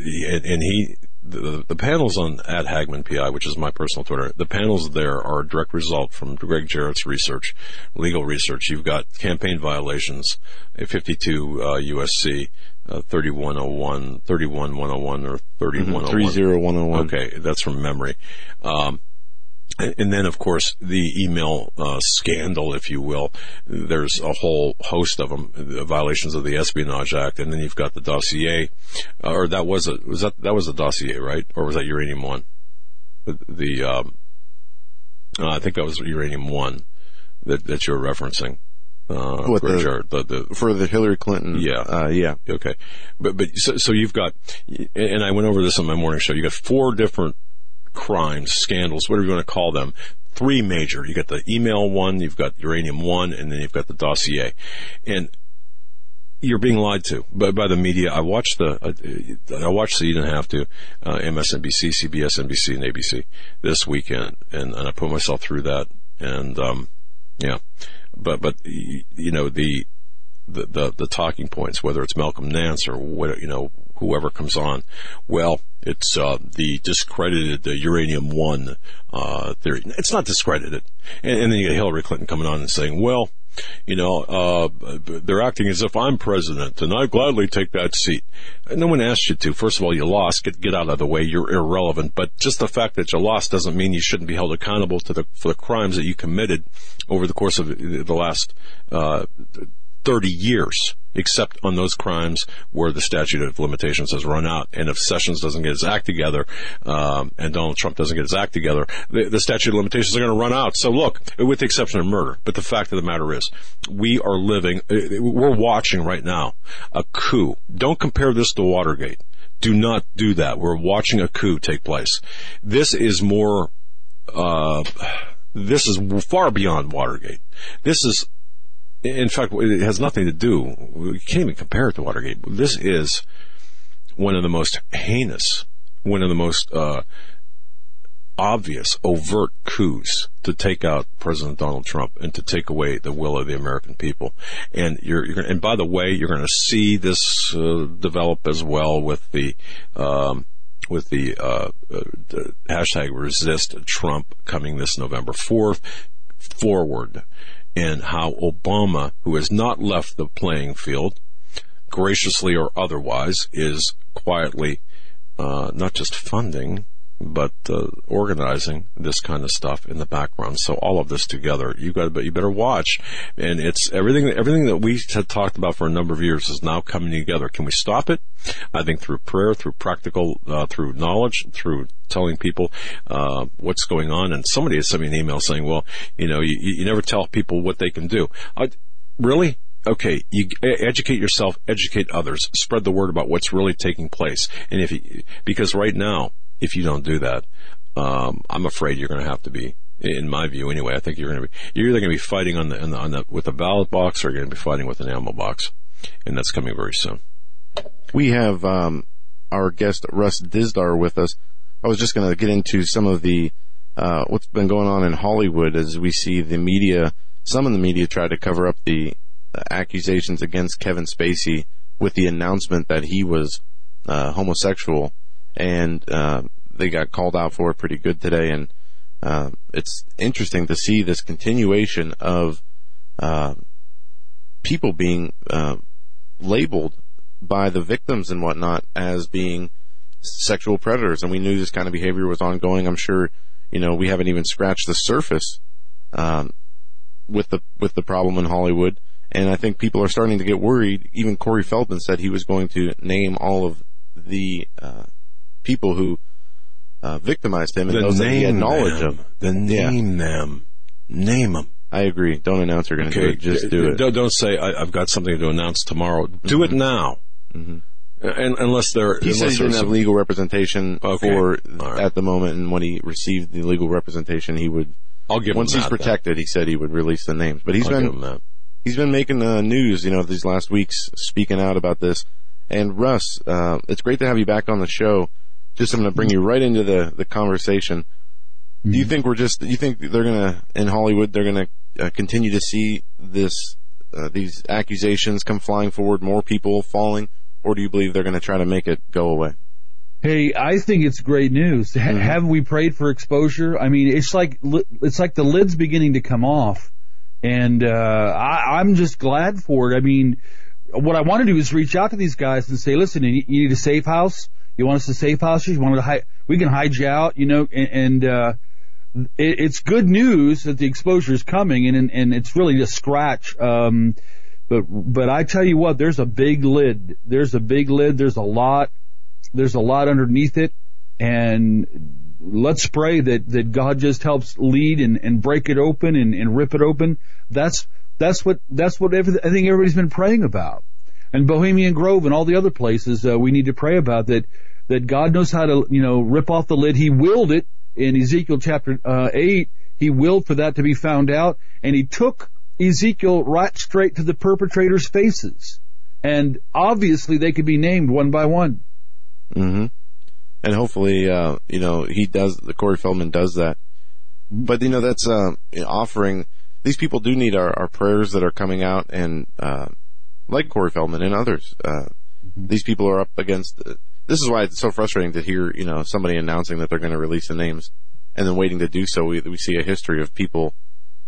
the panels on @HagmanPI, which is my personal Twitter, the panels there are a direct result from Greg Jarrett's research, legal research. You've got campaign violations, 52 USC 3101, 31101, or 3101. 30101. Okay, that's from memory. And then, of course, the email scandal, if you will. There's a whole host of them, violations of the Espionage Act, and then you've got the dossier, or that was a dossier, right? Or was that Uranium One? I think that was Uranium One that you're referencing. For the Hillary Clinton. Yeah. Yeah. Okay. But so you've got, and I went over this on my morning show, you got 4 different crimes, scandals, whatever you want to call them. 3 major. You got the email one, you've got Uranium One, and then you've got the dossier. And you're being lied to by the media. I watched so you didn't have to, MSNBC, CBS, NBC, and ABC this weekend, and I put myself through that, and yeah. But you know, the talking points, whether it's Malcolm Nance or what, you know, whoever comes on, well, it's the discredited Uranium One theory. It's not discredited, and then you get Hillary Clinton coming on and saying, well, they're acting as if I'm president, and I'd gladly take that seat. No one asked you to. First of all, you lost. Get out of the way. You're irrelevant. But just the fact that you lost doesn't mean you shouldn't be held accountable for the crimes that you committed over the course of the last 30 years, except on those crimes where the statute of limitations has run out. And if Sessions doesn't get his act together, and Donald Trump doesn't get his act together, the statute of limitations are going to run out. So look, with the exception of murder, but the fact of the matter is, we're watching right now a coup. Don't compare this to Watergate. Do not do that. We're watching a coup take place. This is far beyond Watergate. In fact, it has nothing to do, we can't even compare it to Watergate. This is one of the most heinous, one of the most obvious, overt coups to take out President Donald Trump and to take away the will of the American people. And and by the way, you're going to see this develop as well with the hashtag Resist Trump coming this November 4th forward. And how Obama, who has not left the playing field, graciously or otherwise, is quietly not just funding, but organizing this kind of stuff in the background. So all of this together, you better watch. And it's everything that we had talked about for a number of years is now coming together. Can we stop it? I think through prayer, through practical, through knowledge, through telling people what's going on. And somebody has sent me an email saying, well, you never tell people what they can do. Really? Okay, you educate yourself, educate others, spread the word about what's really taking place. And because right now, if you don't do that, I'm afraid you're going to have to be, in my view anyway, I think you're either going to be fighting with the ballot box, or you're going to be fighting with an ammo box. And that's coming very soon. We have our guest Russ Dizdar with us. I was just going to get into some of the what's been going on in Hollywood as we see some in the media try to cover up the accusations against Kevin Spacey with the announcement that he was homosexual, and they got called out for it pretty good today. And it's interesting to see this continuation of people being labeled by the victims and whatnot as being sexual predators, and we knew this kind of behavior was ongoing. I'm sure, we haven't even scratched the surface with the problem in Hollywood, and I think people are starting to get worried. Even Corey Feldman said he was going to name all of the people who victimized him and those that he had knowledge of. Name them. I agree. Don't announce you're going to do it. Just do it. Don't say I've got something to announce tomorrow. Do it now. Mm-hmm. And unless he said he didn't have legal representation at the moment, and when he received the legal representation, he would. I'll give once him he's protected. He said he would release the names, but he's been making news, these last weeks, speaking out about this. And Russ, it's great to have you back on the show. I'm going to bring you right into the conversation. Mm-hmm. Do you think they're going to, in Hollywood, they're going to continue to see these accusations come flying forward, more people falling, or do you believe they're going to try to make it go away? Hey, I think it's great news. Mm-hmm. Haven't we prayed for exposure? I mean, it's like the lid's beginning to come off, and I'm just glad for it. I mean, what I want to do is reach out to these guys and say, listen, you need a safe house. You want us to safe house you? You want we can hide you out, and it's good news that the exposure is coming, and it's really a scratch. But I tell you what, there's a big lid. There's a lot underneath it, and let's pray that God just helps lead and break it open and rip it open. That's what I think everybody's been praying about. And Bohemian Grove and all the other places, we need to pray about that God knows how to, rip off the lid. He willed it in Ezekiel chapter 8. He willed for that to be found out, and he took Ezekiel right straight to the perpetrators' faces. And obviously they could be named one by one. Mm-hmm. And hopefully, Corey Feldman does that. But, that's offering, these people do need our prayers that are coming out, and like Corey Feldman and others, these people are up against, this is why it's so frustrating to hear, somebody announcing that they're going to release the names and then waiting to do so. We see a history of people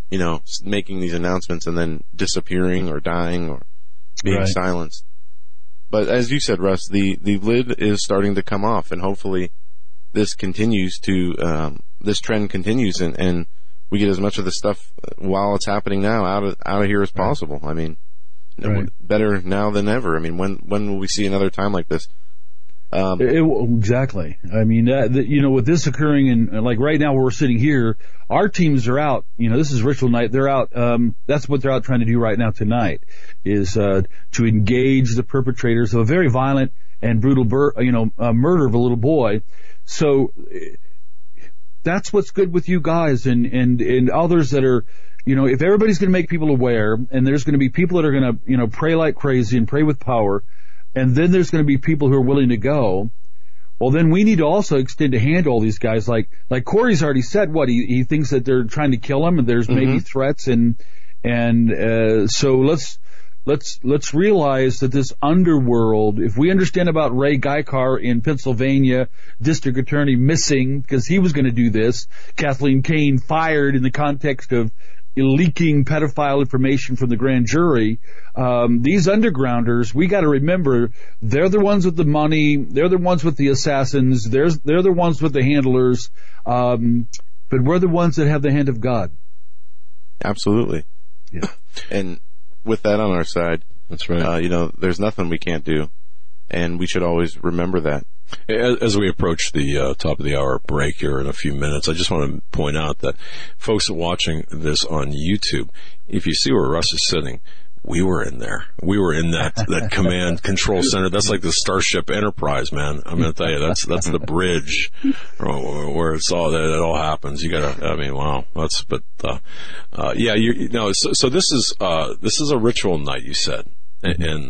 making these announcements and then disappearing or dying or being silenced. But as you said, Russ, the lid is starting to come off, and hopefully this continues this trend continues, and we get as much of the stuff while it's happening now out of here as possible. I mean, better now than ever. I mean, when will we see another time like this? Exactly. I mean, with this occurring, and like right now where we're sitting here, our teams are out. This is ritual night. They're out. That's what they're out trying to do right now tonight, is to engage the perpetrators of a very violent and brutal, murder of a little boy. So that's what's good with you guys and others that are, if everybody's going to make people aware, and there's going to be people that are going to, pray like crazy and pray with power, and then there's going to be people who are willing to go, well, then we need to also extend a hand to all these guys. Like Corey's already said, he thinks that they're trying to kill him, and there's maybe threats, and so let's realize that this underworld, if we understand about Ray Geikar in Pennsylvania, district attorney missing because he was going to do this, Kathleen Kane fired in the context of leaking pedophile information from the grand jury, these undergrounders, we got to remember, they're the ones with the money, they're the ones with the assassins, they're the ones with the handlers, but we're the ones that have the hand of God. Absolutely. Yeah. And with that on our side, that's right. There's nothing we can't do, and we should always remember that. As we approach the top of the hour break here in a few minutes, I just want to point out that folks watching this on YouTube, if you see where Russ is sitting, we were in there. We were in that command control center. That's like the Starship Enterprise, man. I'm going to tell you, that's the bridge where it all happens. You gotta, wow. So this is a ritual night, you said. And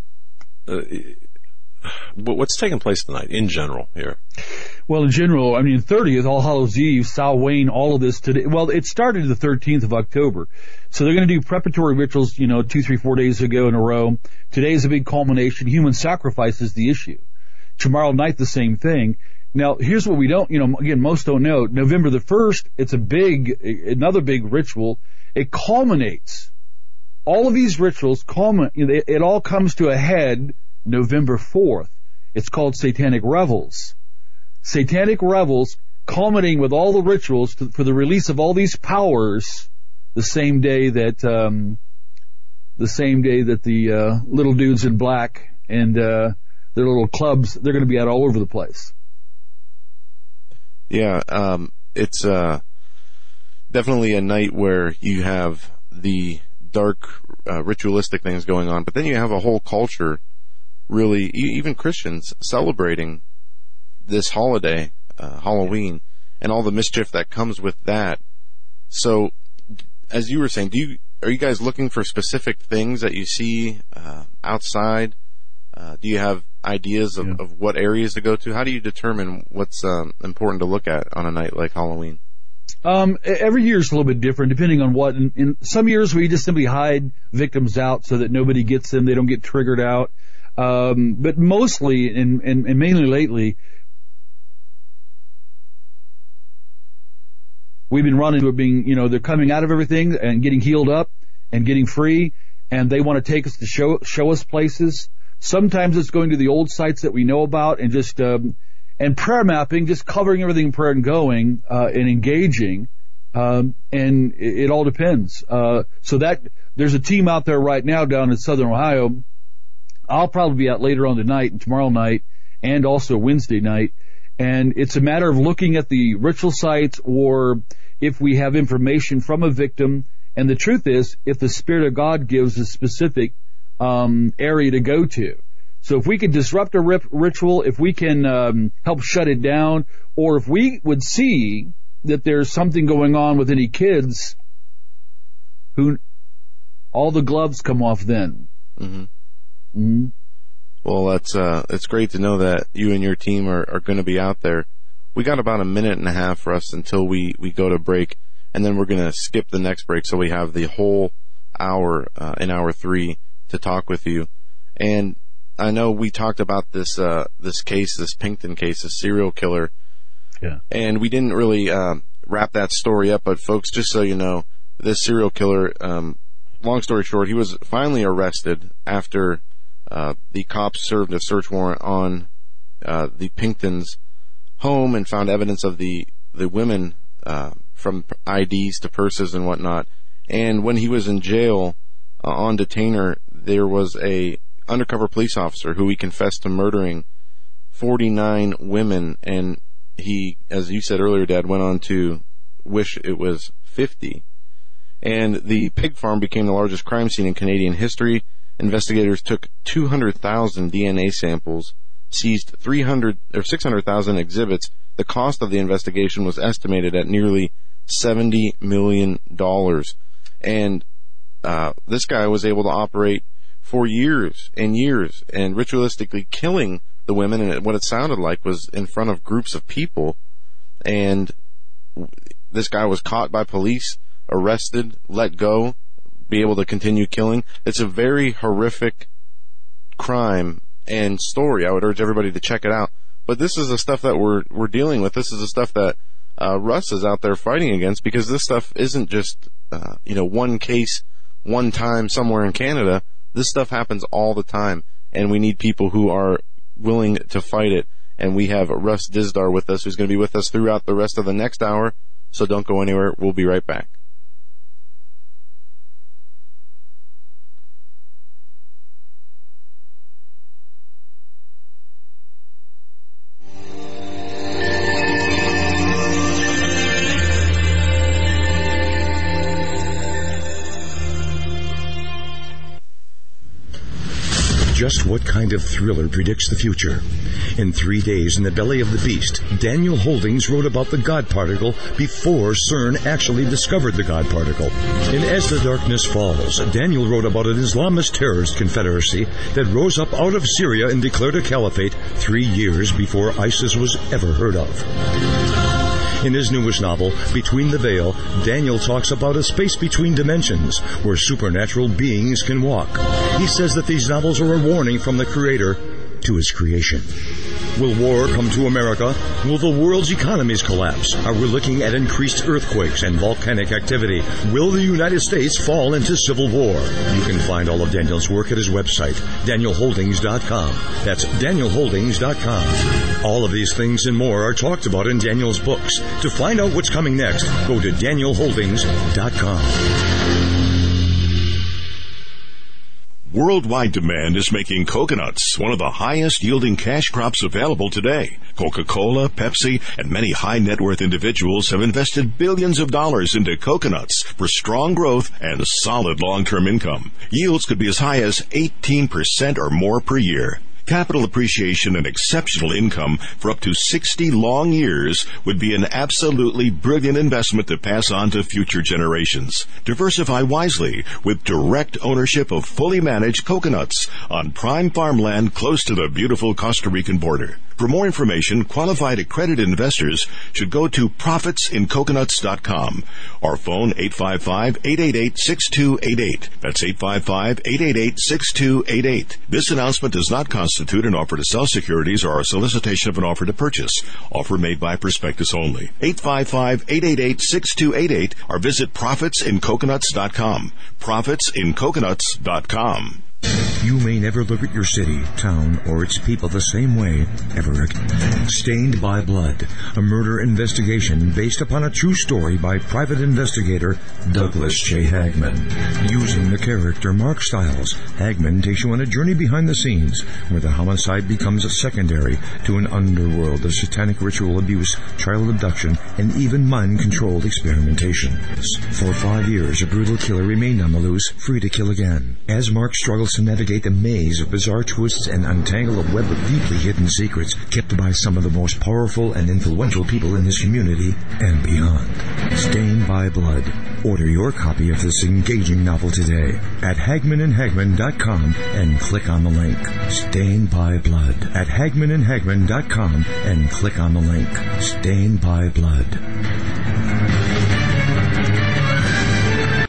what's taking place tonight in general here? Well, in general, 30th, All Hallows Eve, Samhain, all of this today. Well, it started the 13th of October. So they're going to do preparatory rituals, 2, 3, 4 days ago in a row. Today is a big culmination. Human sacrifice is the issue. Tomorrow night, the same thing. Now, here's what we don't, again, most don't know. November the 1st, it's another big ritual. It culminates. All of these rituals it all comes to a head November 4th. It's called Satanic Revels. Satanic Revels, culminating with all the rituals for the release of all these powers, the same day that the little dudes in black and their little clubs, they're going to be out all over the place. Yeah, it's definitely a night where you have the dark ritualistic things going on, but then you have a whole culture, really, even Christians, celebrating this holiday, Halloween, and all the mischief that comes with that. So, as you were saying, are you guys looking for specific things that you see outside? Do you have ideas of what areas to go to? How do you determine what's important to look at on a night like Halloween? Every year is a little bit different, depending on what. In some years, we just simply hide victims out so that nobody gets them; they don't get triggered out. But mostly, and mainly lately, we've been running to it being, they're coming out of everything and getting healed up and getting free, and they want to take us to show us places. Sometimes it's going to the old sites that we know about and just, and prayer mapping, just covering everything in prayer and going, and engaging, and it all depends. So that, there's a team out there right now down in Southern Ohio. I'll probably be out later on tonight and tomorrow night and also Wednesday night. And it's a matter of looking at the ritual sites, or if we have information from a victim. And the truth is, if the Spirit of God gives a specific area to go to. So if we can disrupt a ritual, if we can help shut it down, or if we would see that there's something going on with any kids, all the gloves come off then. Mm-hmm. Mm-hmm. Well, it's great to know that you and your team are going to be out there. We got about a minute and a half for us until we go to break, and then we're going to skip the next break, so we have the whole hour in hour 3 to talk with you. And I know we talked about this case, this Pinkton case, this serial killer. Yeah. And we didn't really wrap that story up, but folks, just so you know, this serial killer, long story short, he was finally arrested after the cops served a search warrant on the Pinktons' home and found evidence of the women, from IDs to purses and whatnot. And when he was in jail on detainer, there was a undercover police officer who he confessed to murdering 49 women, and he, as you said earlier, Dad, went on to wish it was 50. And the pig farm became the largest crime scene in Canadian history. Investigators took 200,000 DNA samples, seized 600,000 exhibits. The cost of the investigation was estimated at nearly $70 million. And this guy was able to operate for years and years and ritualistically killing the women, and what it sounded like was in front of groups of people. And this guy was caught by police, arrested, let go, be able to continue killing. It's a very horrific crime and story. I would urge everybody to check it out. But this is the stuff that we're dealing with. This is the stuff that Russ is out there fighting against, because this stuff isn't just one case, one time somewhere in Canada. This stuff happens all the time, and we need people who are willing to fight it. And we have Russ Dizdar with us, who's going to be with us throughout the rest of the next hour. So don't go anywhere. We'll be right back. Just what kind of thriller predicts the future? In 3 days in the belly of the beast, Daniel Holdings wrote about the God particle before CERN actually discovered the God particle. In As the Darkness Falls, Daniel wrote about an Islamist terrorist confederacy that rose up out of Syria and declared a caliphate 3 years before ISIS was ever heard of. In his newest novel, Between the Veil, Daniel talks about a space between dimensions where supernatural beings can walk. He says that these novels are a warning from the Creator to His creation. Will war come to America? Will the world's economies collapse? Are we looking at increased earthquakes and volcanic activity? Will the United States fall into civil war? You can find all of Daniel's work at his website, DanielHoldings.com. That's DanielHoldings.com. All of these things and more are talked about in Daniel's books. To find out what's coming next, go to DanielHoldings.com. Worldwide demand is making coconuts one of the highest yielding cash crops available today. Coca-Cola, Pepsi, and many high net worth individuals have invested billions of dollars into coconuts for strong growth and solid long-term income. Yields could be as high as 18% or more per year. Capital appreciation and exceptional income for up to 60 long years would be an absolutely brilliant investment to pass on to future generations. Diversify wisely with direct ownership of fully managed coconuts on prime farmland close to the beautiful Costa Rican border. For more information, qualified accredited investors should go to profitsincoconuts.com or phone 855-888-6288. That's 855-888-6288. This announcement does not constitute an offer to sell securities or a solicitation of an offer to purchase. Offer made by prospectus only. 855-888-6288 or visit profitsincoconuts.com. Profitsincoconuts.com. You may never look at your city, town, or its people the same way ever again. Stained by Blood, a murder investigation based upon a true story by private investigator Douglas J. Hagman. Using the character Mark Stiles, Hagman takes you on a journey behind the scenes where the homicide becomes a secondary to an underworld of satanic ritual abuse, child abduction, and even mind-controlled experimentation. For 5 years, a brutal killer remained on the loose, free to kill again. As Mark struggles to navigate the maze of bizarre twists and untangle a web of deeply hidden secrets kept by some of the most powerful and influential people in his community and beyond. Stained by Blood. Order your copy of this engaging novel today at HagmanandHagman.com and click on the link. Stained by Blood at HagmanandHagman.com and click on the link. Stained by Blood.